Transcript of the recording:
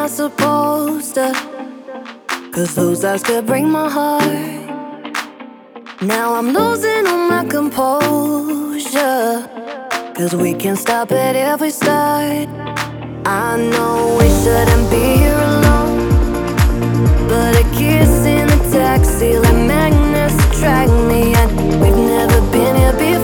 I supposed to? 'Cause those eyes could break my heart. Now I'm losing all my composure. 'Cause we can stop it if we start. I know we shouldn't be here alone, but a kiss in a taxi like magnets attract me. And we've never been here before.